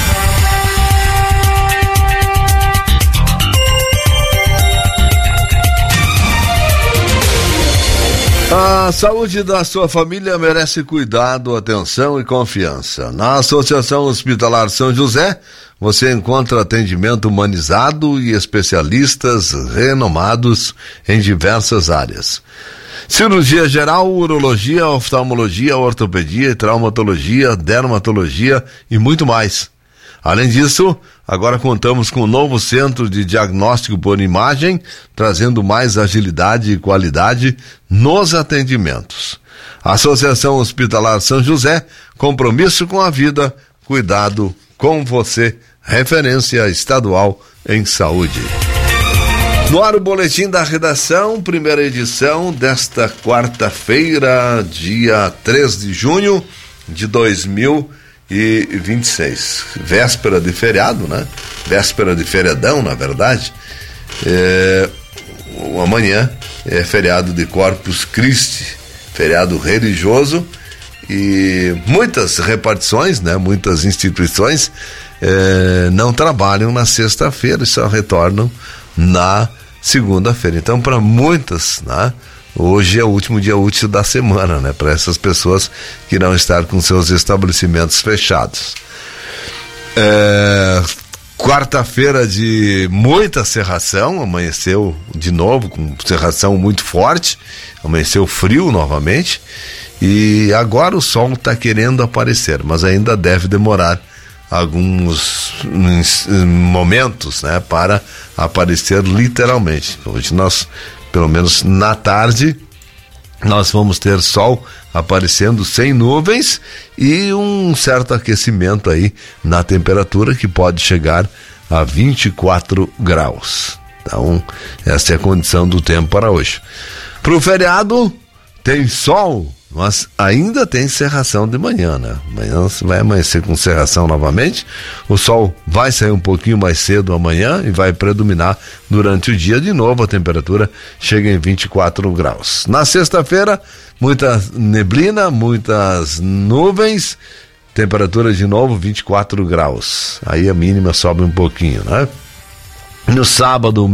A saúde da sua família merece cuidado, atenção e confiança. Na Associação Hospitalar São José, você encontra atendimento humanizado e especialistas renomados em diversas áreas. Cirurgia geral, urologia, oftalmologia, ortopedia e traumatologia, dermatologia e muito mais. Além disso, agora contamos com um novo centro de diagnóstico por imagem, trazendo mais agilidade e qualidade nos atendimentos. Associação Hospitalar São José, compromisso com a vida, cuidado com você, referência estadual em saúde. No ar o Boletim da Redação, primeira edição desta quarta-feira, dia 3 de junho de 2026. Véspera de feriado, né? Véspera de feriadão, na verdade. Amanhã é feriado de Corpus Christi, feriado religioso, e muitas repartições, né? Muitas instituições não trabalham na sexta-feira e só retornam na segunda-feira. Então, para muitas, né? Hoje é o último dia útil da semana, né? Para essas pessoas que irão estar com seus estabelecimentos fechados. Quarta-feira de muita cerração, amanheceu de novo com cerração muito forte, amanheceu frio novamente, e agora o sol está querendo aparecer, mas ainda deve demorar alguns momentos, né, para aparecer literalmente. Hoje nós, pelo menos na tarde, nós vamos ter sol aparecendo sem nuvens e um certo aquecimento aí na temperatura, que pode chegar a 24 graus. Então, essa é a condição do tempo para hoje. Para o feriado, tem sol, mas ainda tem cerração de manhã, né? Amanhã você vai amanhecer com cerração novamente. O sol vai sair um pouquinho mais cedo amanhã e vai predominar durante o dia. De novo, a temperatura chega em 24 graus. Na sexta-feira, muita neblina, muitas nuvens, temperatura de novo 24 graus. Aí a mínima sobe um pouquinho, né? No sábado,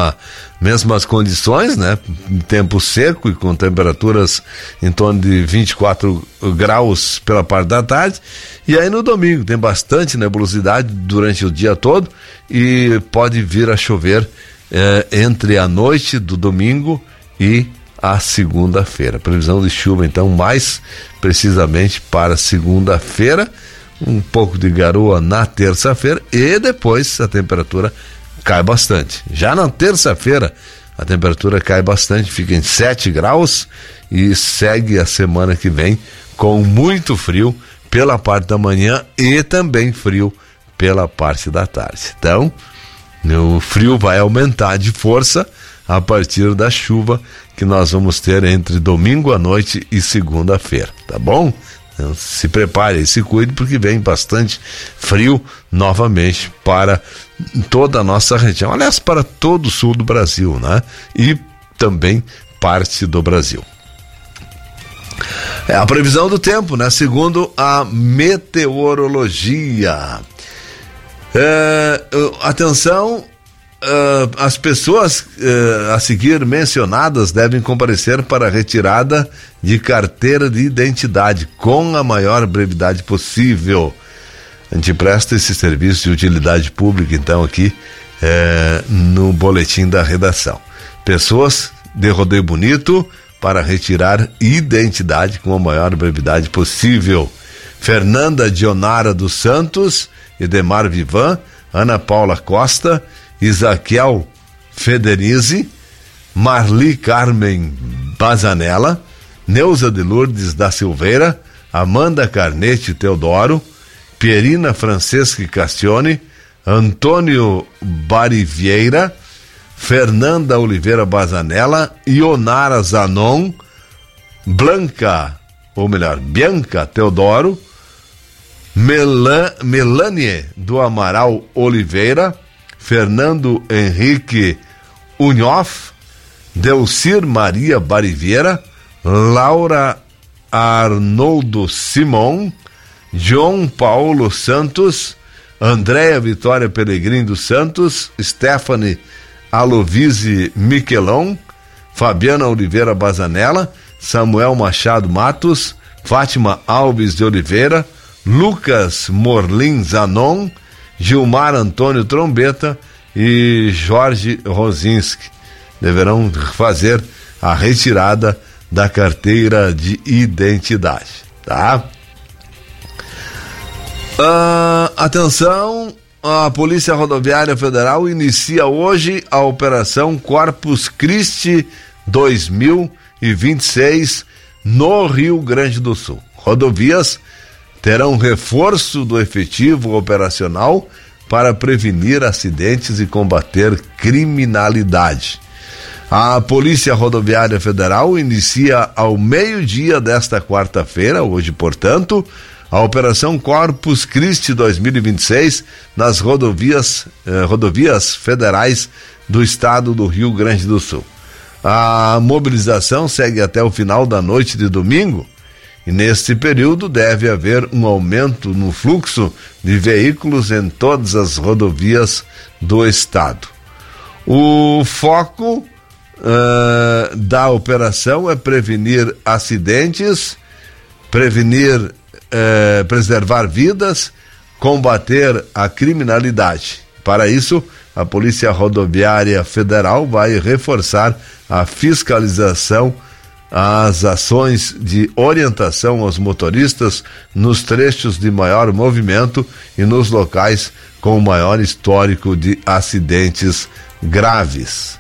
mesmas condições, né? Tempo seco e com temperaturas em torno de 24 graus pela parte da tarde. E aí no domingo tem bastante nebulosidade durante o dia todo e pode vir a chover entre a noite do domingo e a segunda-feira. Previsão de chuva, então, mais precisamente para segunda-feira. Um pouco de garoa na terça-feira e depois a temperatura cai bastante. Já na terça-feira a temperatura cai bastante, fica em 7 graus e segue a semana que vem com muito frio pela parte da manhã e também frio pela parte da tarde. Então, o frio vai aumentar de força a partir da chuva que nós vamos ter entre domingo à noite e segunda-feira, tá bom? Então, se prepare e se cuide, porque vem bastante frio novamente para toda a nossa região, aliás, para todo o sul do Brasil, né? E também parte do Brasil. A previsão do tempo, né? Segundo a meteorologia. Atenção, as pessoas a seguir mencionadas devem comparecer para a retirada de carteira de identidade com a maior brevidade possível. A gente presta esse serviço de utilidade pública, então, aqui no Boletim da Redação. Pessoas de Rodeio Bonito para retirar identidade com a maior brevidade possível. Fernanda Dionara dos Santos, Edemar Vivan, Ana Paula Costa, Isaquiel Federizi, Marli Carmen Bazanella, Neuza de Lourdes da Silveira, Amanda Carnete Teodoro, Pierina Franceschi Castione, Antônio Barivieira, Fernanda Oliveira Bazanella, Ionara Zanon, Bianca Teodoro, Melanie do Amaral Oliveira, Fernando Henrique Unhoff, Delcir Maria Bariveira, Laura Arnoldo Simon, João Paulo Santos, Andréia Vitória Pelegrim dos Santos, Stephanie Alovise Miquelon, Fabiana Oliveira Bazanella, Samuel Machado Matos, Fátima Alves de Oliveira, Lucas Morlin Zanon, Gilmar Antônio Trombeta e Jorge Rosinski. Deverão fazer a retirada da carteira de identidade, tá? Atenção, a Polícia Rodoviária Federal inicia hoje a Operação Corpus Christi 2026 no Rio Grande do Sul. Rodovias terão reforço do efetivo operacional para prevenir acidentes e combater criminalidade. A Polícia Rodoviária Federal inicia ao meio-dia desta quarta-feira, hoje, portanto, a Operação Corpus Christi 2026 nas rodovias federais do estado do Rio Grande do Sul. A mobilização segue até o final da noite de domingo e neste período deve haver um aumento no fluxo de veículos em todas as rodovias do estado. O foco da operação é prevenir acidentes, preservar vidas, combater a criminalidade. Para isso, a Polícia Rodoviária Federal vai reforçar a fiscalização, as ações de orientação aos motoristas nos trechos de maior movimento e nos locais com maior histórico de acidentes graves.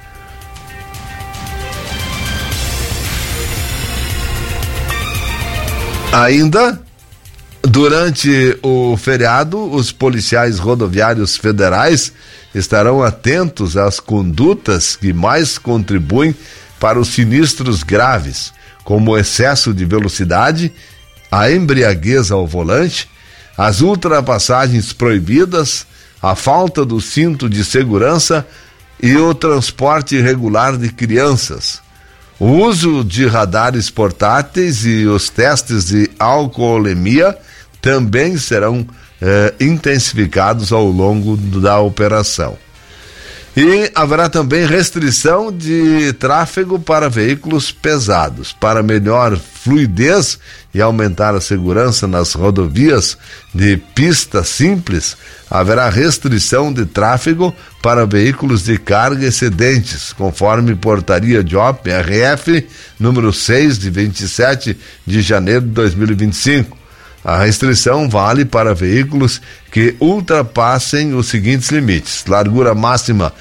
Ainda, durante o feriado, os policiais rodoviários federais estarão atentos às condutas que mais contribuem para os sinistros graves, como o excesso de velocidade, a embriaguez ao volante, as ultrapassagens proibidas, a falta do cinto de segurança e o transporte irregular de crianças. O uso de radares portáteis e os testes de alcoolemia também serão intensificados ao longo da operação. E haverá também restrição de tráfego para veículos pesados. Para melhor fluidez e aumentar a segurança nas rodovias de pista simples, haverá restrição de tráfego para veículos de carga excedentes, conforme portaria de OPRF número 6 de 27 de janeiro de 2025. A restrição vale para veículos que ultrapassem os seguintes limites: largura máxima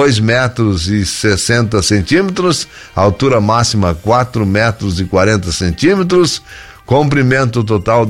2,60 metros, altura máxima 4,40 metros, comprimento total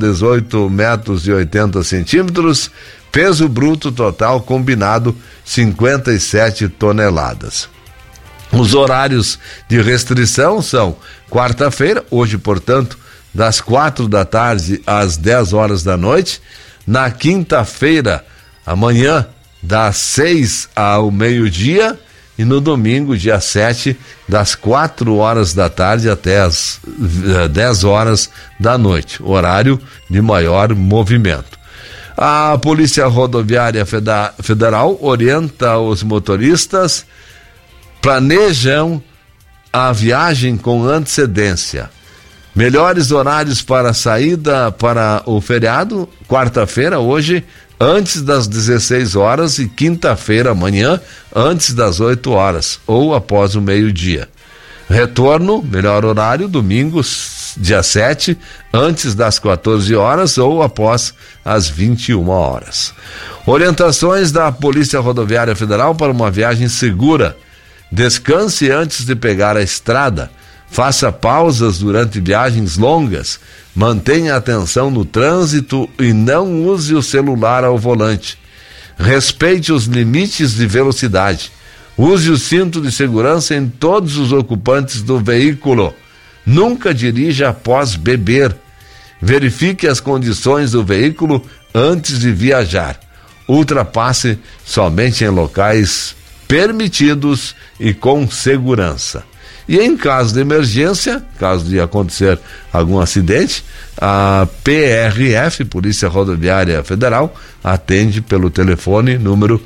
18,80 metros, peso bruto total combinado 57 toneladas. Os horários de restrição são quarta-feira, hoje, portanto, das 4 da tarde às 10 horas da noite. Na quinta-feira, amanhã, das 6 ao meio-dia. E no domingo, dia 7, das 4 horas da tarde até as 10 horas da noite. Horário de maior movimento. A Polícia Rodoviária Federal orienta os motoristas, planejam a viagem com antecedência. Melhores horários para saída para o feriado: quarta-feira, hoje, antes das 16 horas e quinta-feira, amanhã, antes das 8 horas ou após o meio-dia. Retorno, melhor horário, domingo, dia 7, antes das 14 horas ou após as 21 horas. Orientações da Polícia Rodoviária Federal para uma viagem segura: descanse antes de pegar a estrada. Faça pausas durante viagens longas, mantenha atenção no trânsito e não use o celular ao volante. Respeite os limites de velocidade. Use o cinto de segurança em todos os ocupantes do veículo. Nunca dirija após beber. Verifique as condições do veículo antes de viajar. Ultrapasse somente em locais permitidos e com segurança. E em caso de emergência, caso de acontecer algum acidente, a PRF, Polícia Rodoviária Federal, atende pelo telefone número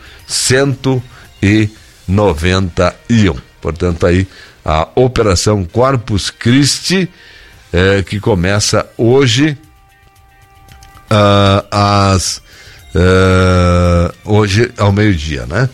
191. Portanto, aí a Operação Corpus Christi, que começa hoje hoje ao meio-dia, né?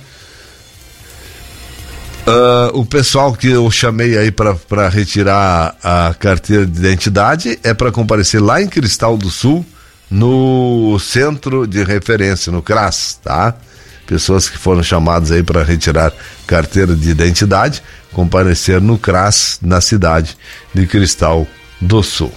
O pessoal que eu chamei aí para retirar a carteira de identidade é para comparecer lá em Cristal do Sul, no centro de referência, no CRAS, tá? Pessoas que foram chamadas aí para retirar carteira de identidade, comparecer no CRAS, na cidade de Cristal do Sul.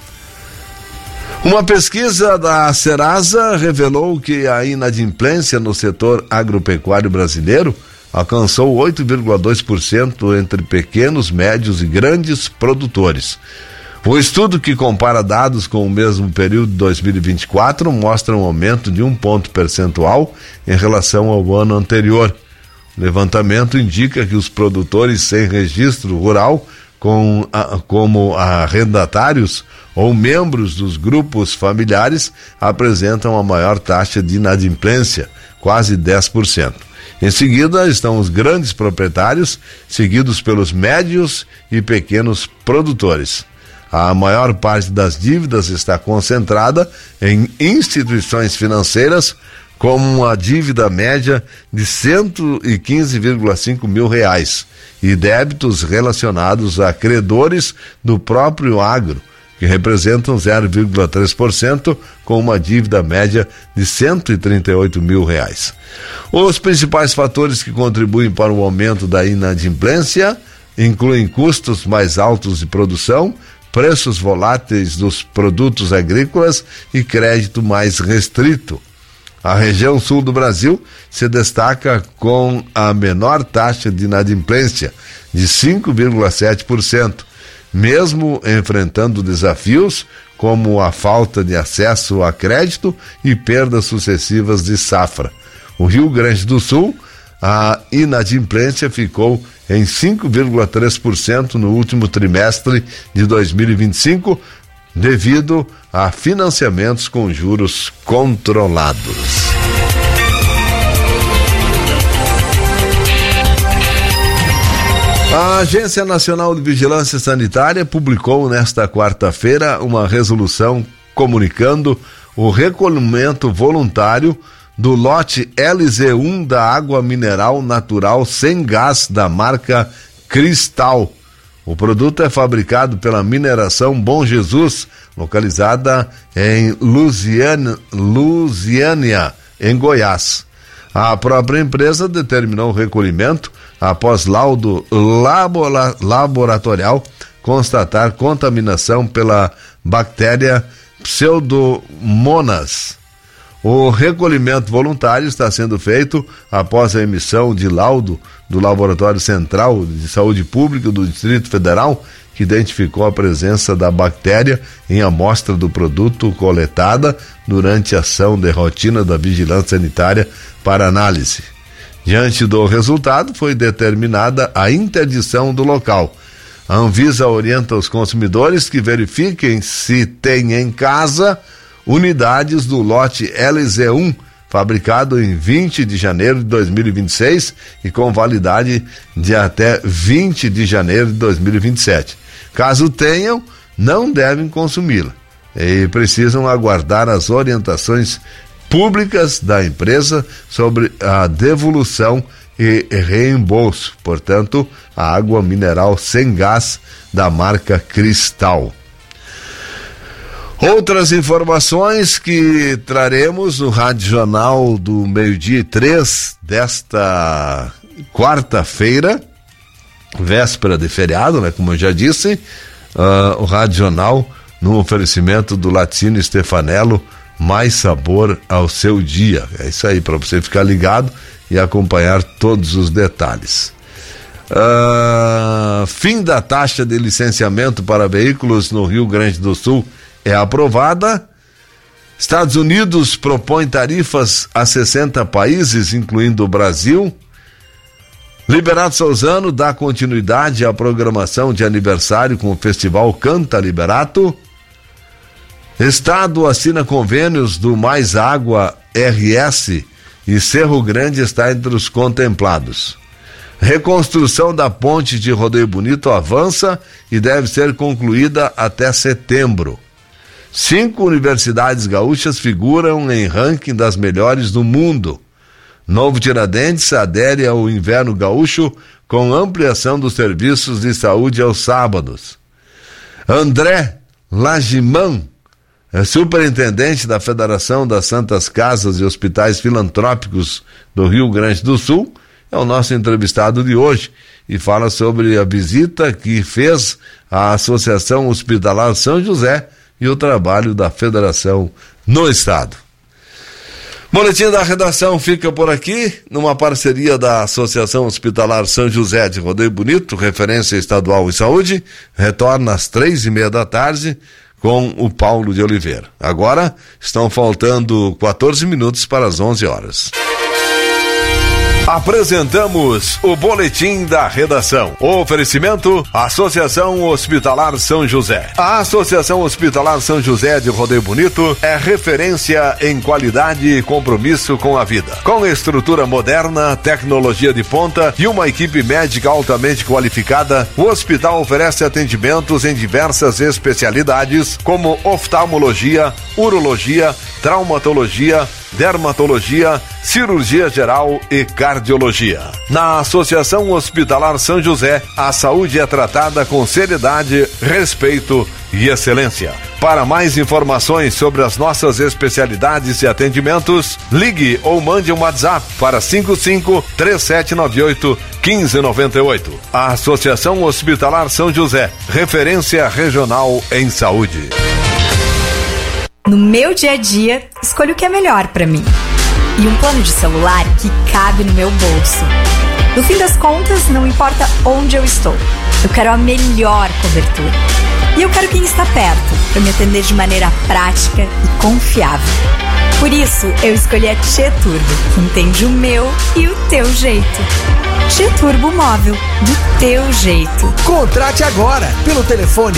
Uma pesquisa da Serasa revelou que a inadimplência no setor agropecuário brasileiro alcançou 8,2% entre pequenos, médios e grandes produtores. O estudo, que compara dados com o mesmo período de 2024, mostra um aumento de 1 ponto percentual em relação ao ano anterior. O levantamento indica que os produtores sem registro rural, como arrendatários ou membros dos grupos familiares, apresentam a maior taxa de inadimplência, quase 10%. Em seguida estão os grandes proprietários, seguidos pelos médios e pequenos produtores. A maior parte das dívidas está concentrada em instituições financeiras, com uma dívida média de R$ 115,5 mil e débitos relacionados a credores do próprio agro, que representam 0,3%, com uma dívida média de R$ 138 mil. Os principais fatores que contribuem para o aumento da inadimplência incluem custos mais altos de produção, preços voláteis dos produtos agrícolas e crédito mais restrito. A região sul do Brasil se destaca com a menor taxa de inadimplência, de 5,7%, mesmo enfrentando desafios como a falta de acesso a crédito e perdas sucessivas de safra. O Rio Grande do Sul, a inadimplência ficou em 5,3% no último trimestre de 2025, devido a financiamentos com juros controlados. A Agência Nacional de Vigilância Sanitária publicou nesta quarta-feira uma resolução comunicando o recolhimento voluntário do lote LZ1 da água mineral natural sem gás da marca Cristal. O produto é fabricado pela Mineração Bom Jesus, localizada em Lusiânia, em Goiás. A própria empresa determinou o recolhimento após laudo laboratorial constatar contaminação pela bactéria Pseudomonas. O recolhimento voluntário está sendo feito após a emissão de laudo do Laboratório Central de Saúde Pública do Distrito Federal, que identificou a presença da bactéria em amostra do produto coletada durante a ação de rotina da Vigilância Sanitária para análise. Diante do resultado, foi determinada a interdição do local. A Anvisa orienta os consumidores que verifiquem se tem em casa unidades do lote LZ1, fabricado em 20 de janeiro de 2026 e com validade de até 20 de janeiro de 2027. Caso tenham, não devem consumi-la e precisam aguardar as orientações públicas da empresa sobre a devolução e reembolso. Portanto, a água mineral sem gás da marca Cristal. Outras informações que traremos no Rádio Jornal do Meio-Dia e 3 desta quarta-feira véspera de feriado, né? Como eu já disse, o Rádio Jornal no oferecimento do Latino Stefanello, mais sabor ao seu dia. É isso aí, para você ficar ligado e acompanhar todos os detalhes. Fim da taxa de licenciamento para veículos no Rio Grande do Sul é aprovada. Estados Unidos propõe tarifas a 60 países, incluindo o Brasil. Liberato Souzano dá continuidade à programação de aniversário com o festival Canta Liberato. Estado assina convênios do Mais Água RS e Cerro Grande está entre os contemplados. Reconstrução da ponte de Rodeio Bonito avança e deve ser concluída até setembro. 5 universidades gaúchas figuram em ranking das melhores do mundo. Novo Tiradentes adere ao inverno gaúcho com ampliação dos serviços de saúde aos sábados. André Lagiman, superintendente da Federação das Santas Casas e Hospitais Filantrópicos do Rio Grande do Sul, é o nosso entrevistado de hoje e fala sobre a visita que fez à Associação Hospitalar São José e o trabalho da federação no estado. Boletim da redação fica por aqui, numa parceria da Associação Hospitalar São José de Rodeio Bonito, referência estadual em saúde, retorna às 3:30 da tarde com o Paulo de Oliveira. Agora estão faltando 14 minutos para as 11 horas. Apresentamos o Boletim da Redação. Oferecimento: Associação Hospitalar São José. A Associação Hospitalar São José de Rodeio Bonito é referência em qualidade e compromisso com a vida. Com estrutura moderna, tecnologia de ponta e uma equipe médica altamente qualificada, o hospital oferece atendimentos em diversas especialidades como oftalmologia, urologia, traumatologia, dermatologia, cirurgia geral e cardiologia. Na Associação Hospitalar São José, a saúde é tratada com seriedade, respeito e excelência. Para mais informações sobre as nossas especialidades e atendimentos, ligue ou mande um WhatsApp para 55-3798-1598. A Associação Hospitalar São José, referência regional em saúde. No meu dia a dia, escolho o que é melhor pra mim. E um plano de celular que cabe no meu bolso. No fim das contas, não importa onde eu estou. Eu quero a melhor cobertura. E eu quero quem está perto, para me atender de maneira prática e confiável. Por isso, eu escolhi a Tchê Turbo, que entende o meu e o teu jeito. Tchê Turbo Móvel, do teu jeito. Contrate agora, pelo telefone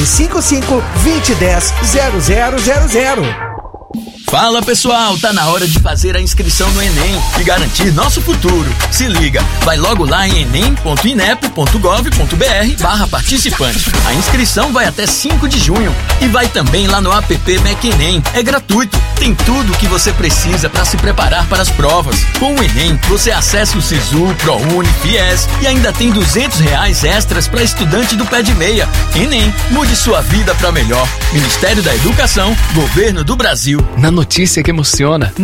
55-2010-0000. Fala pessoal, tá na hora de fazer a inscrição no Enem e garantir nosso futuro. Se liga, vai logo lá em enem.inep.gov.br/participante. A inscrição vai até 5 de junho e vai também lá no app MEC Enem. É gratuito, tem tudo o que você precisa para se preparar para as provas. Com o Enem, você acessa o Sisu, ProUni, FIES e ainda tem R$200 extras para estudante do pé de meia. Enem, mude sua vida para melhor. Ministério da Educação, Governo do Brasil. Na notícia que emociona.